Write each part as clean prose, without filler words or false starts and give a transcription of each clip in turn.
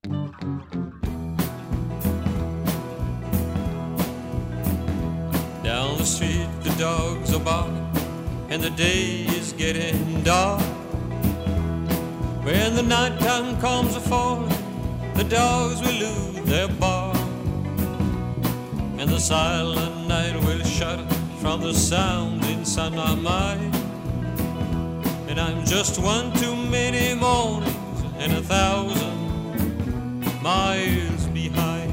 Down the street the dogs are barking and the day is getting dark. When the nighttime comes a-falling, the dogs will lose their bark, and the silent night will shudder from the sound inside my mind. And I'm just one too many mornings and 1,000 miles behind.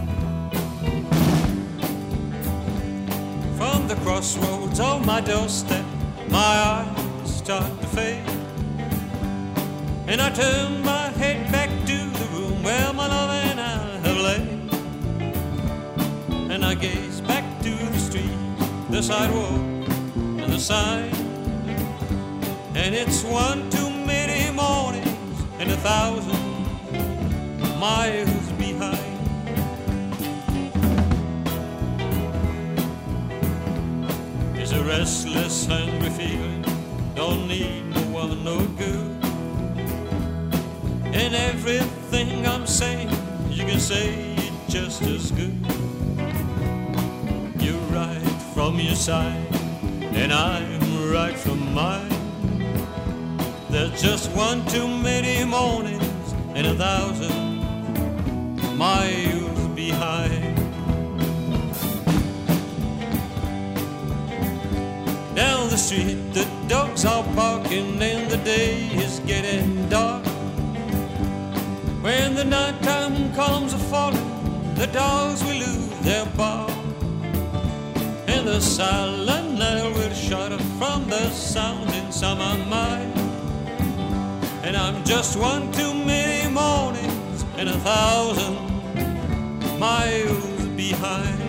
From the crossroads of my doorstep, my eyes start to fade, and I turn my head back to the room where my love and I have laid, and I gaze back to the street, the sidewalk and the sign, and it's one too many mornings and 1,000 miles behind. There's a restless, hungry feeling, don't need no one, no good. And everything I'm saying, you can say it just as good. You're right from your side, and I'm right from mine. There's just one too many mornings and 1,000 miles behind. Down the street the dogs are barking and the day is getting dark. When the nighttime comes a-falling, the dogs will lose their bark, and the silent night will shudder from the sound inside my mind. And I'm just one too many mornings and 1,000 miles behind.